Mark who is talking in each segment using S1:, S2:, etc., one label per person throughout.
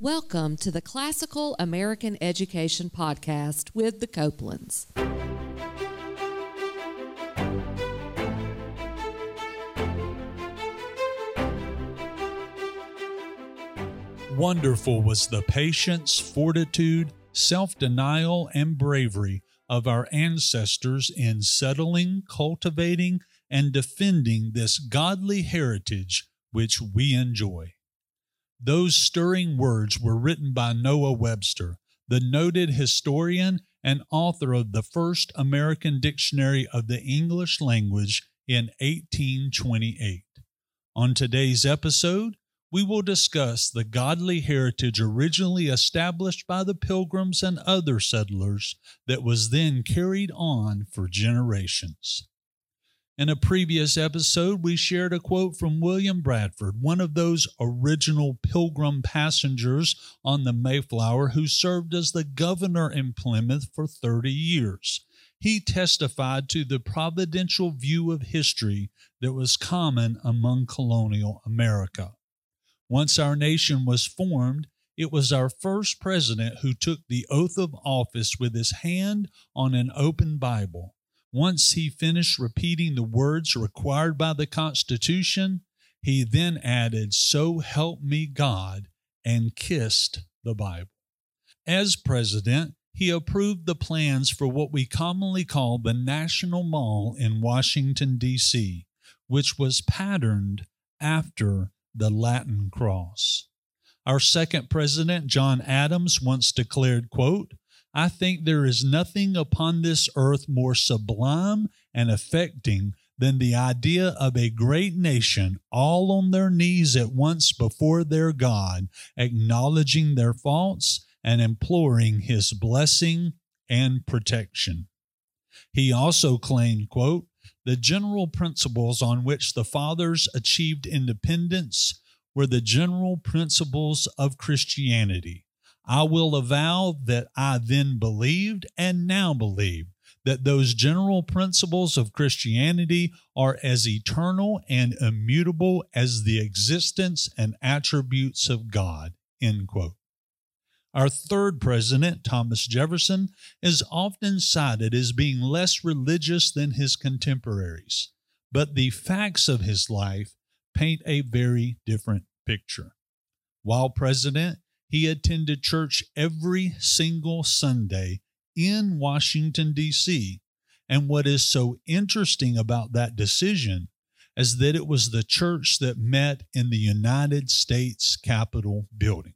S1: Welcome to the Classical American Education Podcast with the Copelands.
S2: Wonderful was the patience, fortitude, self-denial, and bravery of our ancestors in settling, cultivating, and defending this godly heritage which we enjoy. Those stirring words were written by Noah Webster, the noted historian and author of the first American dictionary of the English language in 1828. On today's episode, we will discuss the godly heritage originally established by the Pilgrims and other settlers that was then carried on for generations. In a previous episode, we shared a quote from William Bradford, one of those original Pilgrim passengers on the Mayflower who served as the governor in Plymouth for 30 years. He testified to the providential view of history that was common among colonial America. Once our nation was formed, it was our first president who took the oath of office with his hand on an open Bible. Once he finished repeating the words required by the Constitution, he then added, "So help me God," and kissed the Bible. As president, he approved the plans for what we commonly call the National Mall in Washington, D.C., which was patterned after the Latin cross. Our second president, John Adams, once declared, quote, "I think there is nothing upon this earth more sublime and affecting than the idea of a great nation all on their knees at once before their God, acknowledging their faults and imploring His blessing and protection." He also claimed, quote, "The general principles on which the fathers achieved independence were the general principles of Christianity. I will avow that I then believed and now believe that those general principles of Christianity are as eternal and immutable as the existence and attributes of God." End quote. Our third president, Thomas Jefferson, is often cited as being less religious than his contemporaries, but the facts of his life paint a very different picture. While president, he attended church every single Sunday in Washington, D.C., and what is so interesting about that decision is that it was the church that met in the United States Capitol building.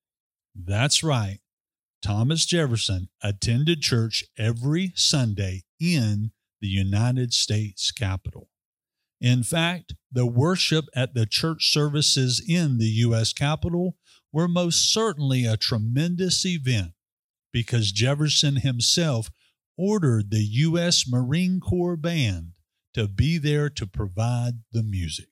S2: That's right. Thomas Jefferson attended church every Sunday in the United States Capitol. In fact, the worship at the church services in the U.S. Capitol were most certainly a tremendous event because Jefferson himself ordered the U.S. Marine Corps Band to be there to provide the music.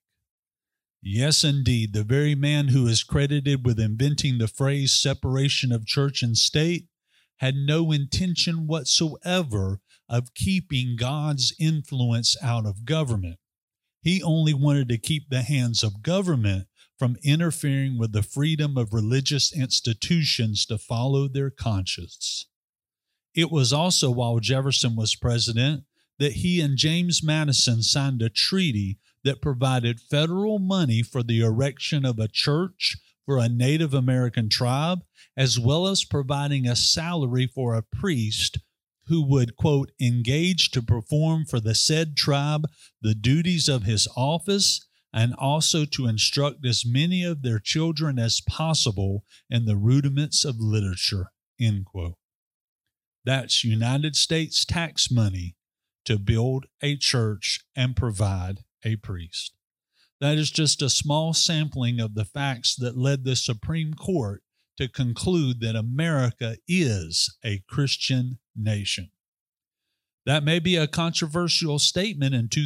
S2: Yes, indeed, the very man who is credited with inventing the phrase separation of church and state had no intention whatsoever of keeping God's influence out of government. He only wanted to keep the hands of government from interfering with the freedom of religious institutions to follow their conscience. It was also while Jefferson was president that he and James Madison signed a treaty that provided federal money for the erection of a church for a Native American tribe, as well as providing a salary for a priest who would, quote, engage to perform for the said tribe the duties of his office and also to instruct as many of their children as possible in the rudiments of literature, end quote. That's United States tax money to build a church and provide a priest. That is just a small sampling of the facts that led the Supreme Court to conclude that America is a Christian nation. That may be a controversial statement in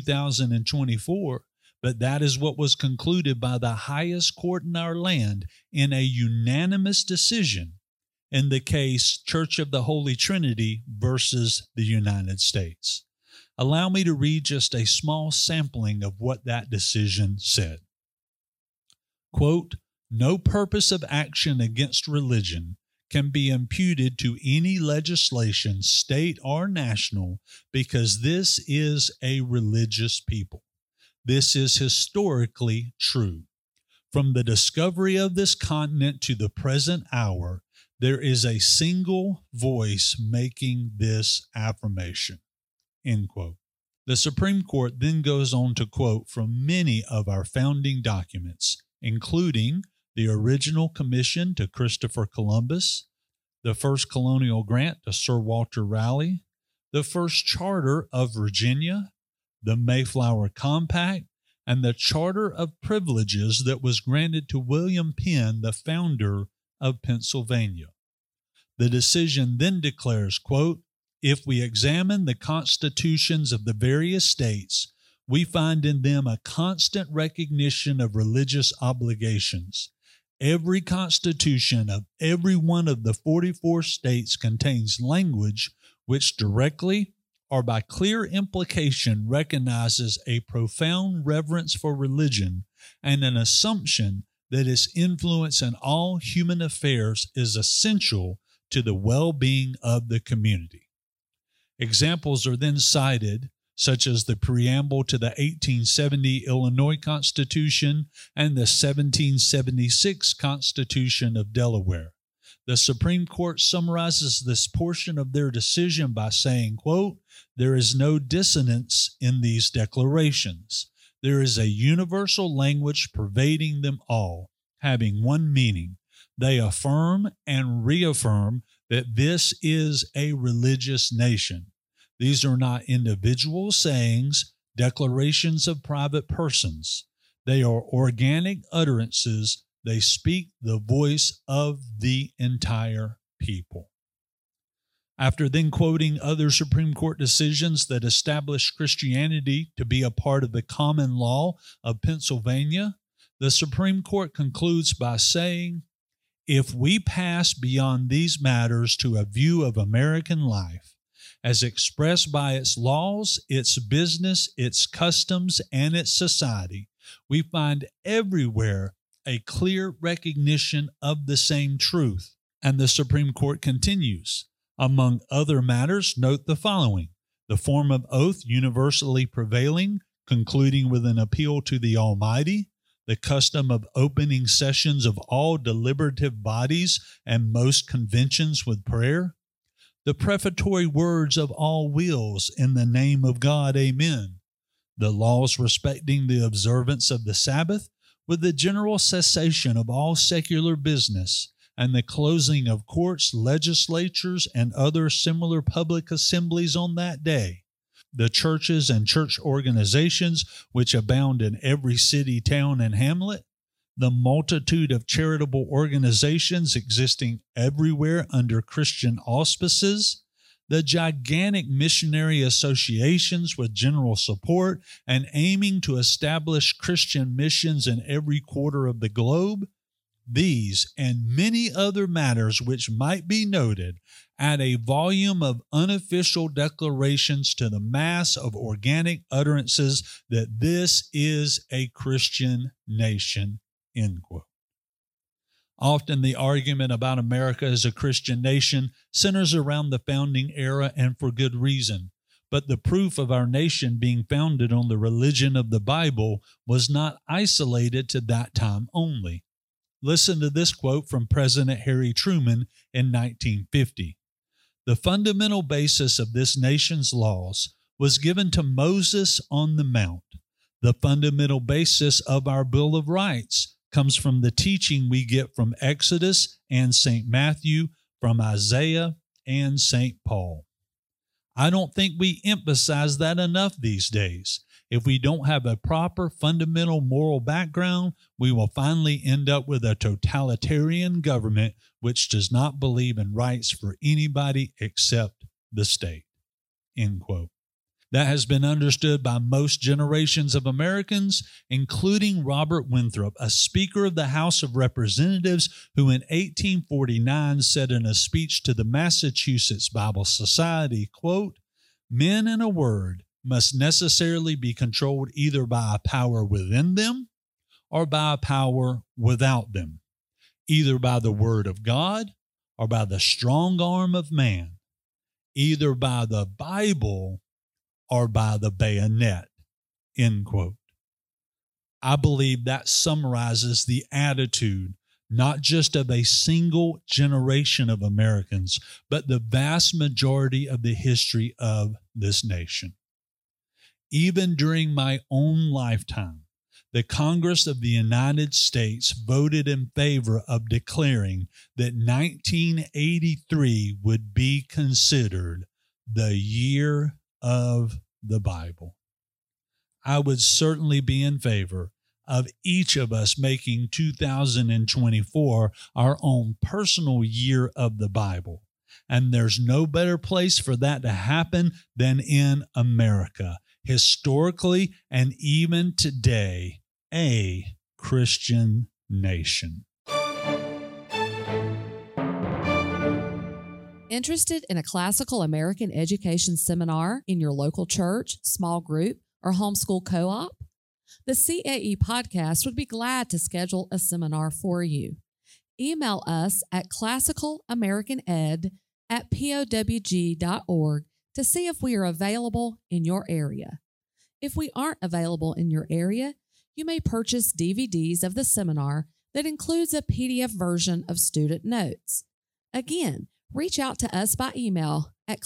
S2: 2024, but that is what was concluded by the highest court in our land in a unanimous decision in the case Church of the Holy Trinity versus the United States. Allow me to read just a small sampling of what that decision said. Quote, no purpose of action against religion can be imputed to any legislation, state or national, because this is a religious people. This is historically true. From the discovery of this continent to the present hour, there is a single voice making this affirmation." End quote. The Supreme Court then goes on to quote from many of our founding documents, including the original commission to Christopher Columbus, the first colonial grant to Sir Walter Raleigh, the first charter of Virginia, the Mayflower Compact, and the Charter of Privileges that was granted to William Penn, the founder of Pennsylvania. The decision then declares, quote, "If we examine the constitutions of the various states, we find in them a constant recognition of religious obligations. Every constitution of every one of the 44 states contains language which directly or by clear implication recognizes a profound reverence for religion and an assumption that its influence in all human affairs is essential to the well-being of the community." Examples are then cited, such as the preamble to the 1870 Illinois Constitution and the 1776 Constitution of Delaware. The Supreme Court summarizes this portion of their decision by saying, quote, "There is no dissonance in these declarations. There is a universal language pervading them all, having one meaning. They affirm and reaffirm that this is a religious nation. These are not individual sayings, declarations of private persons. They are organic utterances. They speak the voice of the entire people." After then quoting other Supreme Court decisions that established Christianity to be a part of the common law of Pennsylvania, the Supreme Court concludes by saying, "If we pass beyond these matters to a view of American life, as expressed by its laws, its business, its customs, and its society, we find everywhere a clear recognition of the same truth." And the Supreme Court continues, "Among other matters, note the following: the form of oath universally prevailing, concluding with an appeal to the Almighty, the custom of opening sessions of all deliberative bodies and most conventions with prayer, the prefatory words of all wills, in the name of God, amen, the laws respecting the observance of the Sabbath, with the general cessation of all secular business, and the closing of courts, legislatures, and other similar public assemblies on that day, the churches and church organizations which abound in every city, town, and hamlet, the multitude of charitable organizations existing everywhere under Christian auspices, the gigantic missionary associations with general support and aiming to establish Christian missions in every quarter of the globe. These and many other matters which might be noted add a volume of unofficial declarations to the mass of organic utterances that this is a Christian nation." End quote. Often the argument about America as a Christian nation centers around the founding era, and for good reason. But the proof of our nation being founded on the religion of the Bible was not isolated to that time only. Listen to this quote from President Harry Truman in 1950. "The fundamental basis of this nation's laws was given to Moses on the Mount. The fundamental basis of our Bill of Rights comes from the teaching we get from Exodus and St. Matthew, from Isaiah and St. Paul." I don't think we emphasize that enough these days. If we don't have a proper fundamental moral background, we will finally end up with a totalitarian government which does not believe in rights for anybody except the state. End quote. That has been understood by most generations of Americans, including Robert Winthrop, a Speaker of the House of Representatives who in 1849 said in a speech to the Massachusetts Bible Society, quote, "Men, in a word, must necessarily be controlled either by a power within them or by a power without them, either by the word of God or by the strong arm of man, either by the Bible or by the bayonet, end quote. I believe that summarizes the attitude not just of a single generation of Americans, but the vast majority of the history of this nation. Even during my own lifetime, the Congress of the United States voted in favor of declaring that 1983 would be considered the year of the Bible. I would certainly be in favor of each of us making 2024 our own personal year of the Bible. And there's no better place for that to happen than in America, historically and even today, a Christian nation.
S1: Interested in a classical American education seminar in your local church, small group, or homeschool co-op? The CAE podcast would be glad to schedule a seminar for you. Email us at classicalamericaned@powg.org to see if we are available in your area. If we aren't available in your area, you may purchase DVDs of the seminar that includes a PDF version of student notes. Again, reach out to us by email at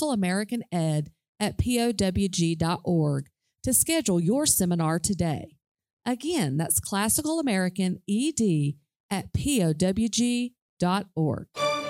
S1: classicalamericaned@powg.org to schedule your seminar today. Again, that's classicalamericaned@powg.org.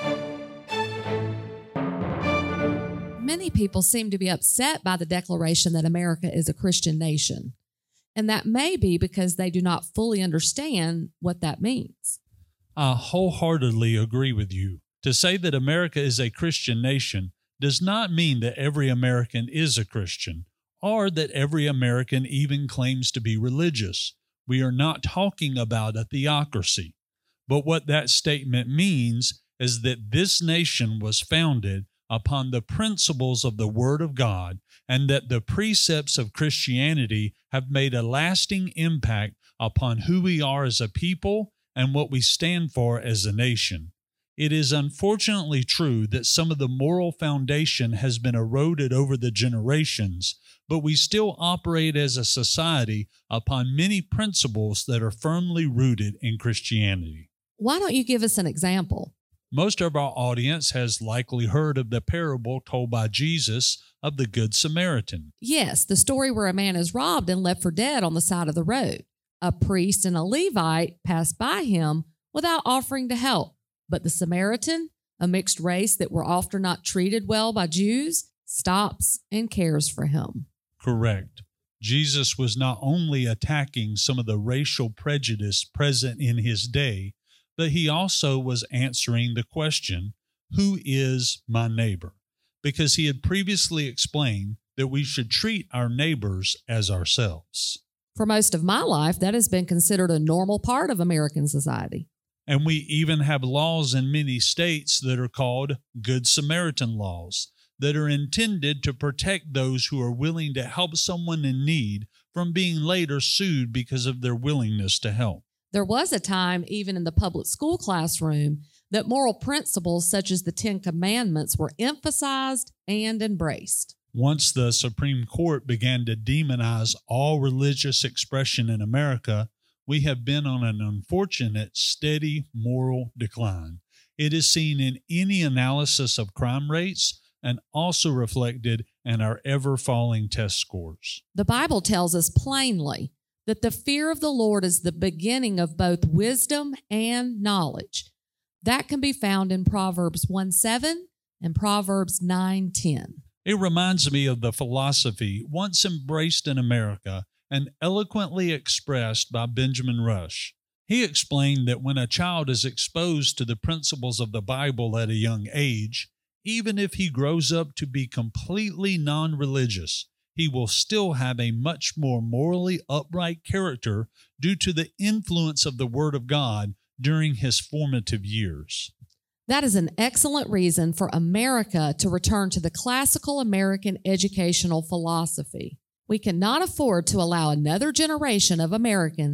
S1: Many people seem to be upset by the declaration that America is a Christian nation, and that may be because they do not fully understand what that means.
S2: I wholeheartedly agree with you. To say that America is a Christian nation does not mean that every American is a Christian, or that every American even claims to be religious. We are not talking about a theocracy. But what that statement means is that this nation was founded upon the principles of the Word of God, and that the precepts of Christianity have made a lasting impact upon who we are as a people and what we stand for as a nation. It is unfortunately true that some of the moral foundation has been eroded over the generations, but we still operate as a society upon many principles that are firmly rooted in Christianity.
S1: Why don't you give us an example?
S2: Most of our audience has likely heard of the parable told by Jesus of the Good Samaritan.
S1: Yes, the story where a man is robbed and left for dead on the side of the road. A priest and a Levite pass by him without offering to help, but the Samaritan, a mixed race that were often not treated well by Jews, stops and cares for him.
S2: Correct. Jesus was not only attacking some of the racial prejudice present in his day, but he also was answering the question, who is my neighbor? Because he had previously explained that we should treat our neighbors as ourselves.
S1: For most of my life, that has been considered a normal part of American society.
S2: And we even have laws in many states that are called Good Samaritan laws that are intended to protect those who are willing to help someone in need from being later sued because of their willingness to help.
S1: There was a time, even in the public school classroom, that moral principles such as the Ten Commandments were emphasized and embraced.
S2: Once the Supreme Court began to demonize all religious expression in America, we have been on an unfortunate, steady moral decline. It is seen in any analysis of crime rates and also reflected in our ever-falling test scores.
S1: The Bible tells us plainly that the fear of the Lord is the beginning of both wisdom and knowledge. That can be found in Proverbs 1:7 and Proverbs 9:10.
S2: It reminds me of the philosophy once embraced in America and eloquently expressed by Benjamin Rush. He explained that when a child is exposed to the principles of the Bible at a young age, even if he grows up to be completely non-religious, he will still have a much more morally upright character due to the influence of the Word of God during his formative years.
S1: That is an excellent reason for America to return to the classical American educational philosophy. We cannot afford to allow another generation of Americans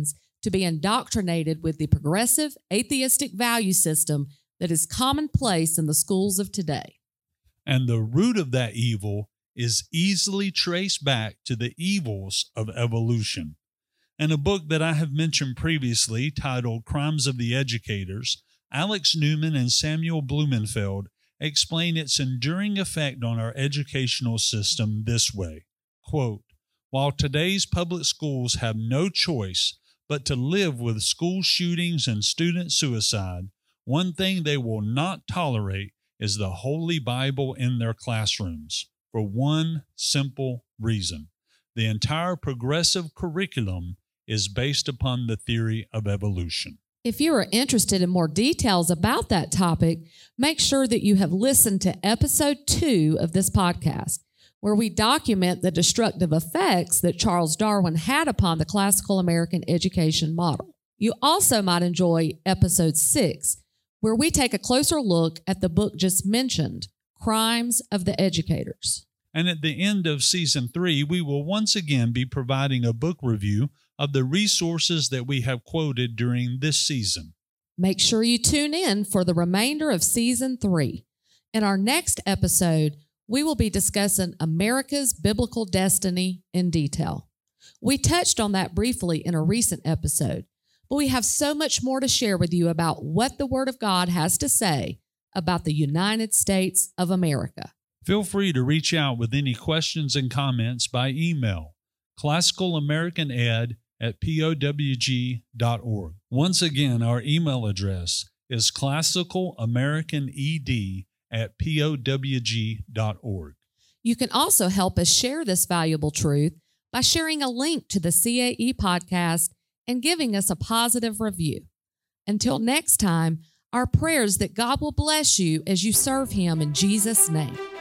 S1: to be indoctrinated with the progressive, atheistic value system that is commonplace in the schools of today.
S2: And the root of that evil is easily traced back to the evils of evolution. In a book that I have mentioned previously titled Crimes of the Educators, Alex Newman and Samuel Blumenfeld explain its enduring effect on our educational system this way, quote, "While today's public schools have no choice but to live with school shootings and student suicide, one thing they will not tolerate is the Holy Bible in their classrooms, for one simple reason. The entire progressive curriculum is based upon the theory of evolution."
S1: If you are interested in more details about that topic, make sure that you have listened to episode 2 of this podcast, where we document the destructive effects that Charles Darwin had upon the classical American education model. You also might enjoy episode 6, where we take a closer look at the book just mentioned, Crimes of the Educators.
S2: And at the end of Season 3, we will once again be providing a book review of the resources that we have quoted during this season.
S1: Make sure you tune in for the remainder of Season 3. In our next episode, we will be discussing America's biblical destiny in detail. We touched on that briefly in a recent episode, but we have so much more to share with you about what the Word of God has to say about the United States of America.
S2: Feel free to reach out with any questions and comments by email, classicalamericaned@powg.org. Once again, our email address is classicalamericaned@powg.org.
S1: You can also help us share this valuable truth by sharing a link to the CAE podcast and giving us a positive review. Until next time, our prayers that God will bless you as you serve Him in Jesus' name.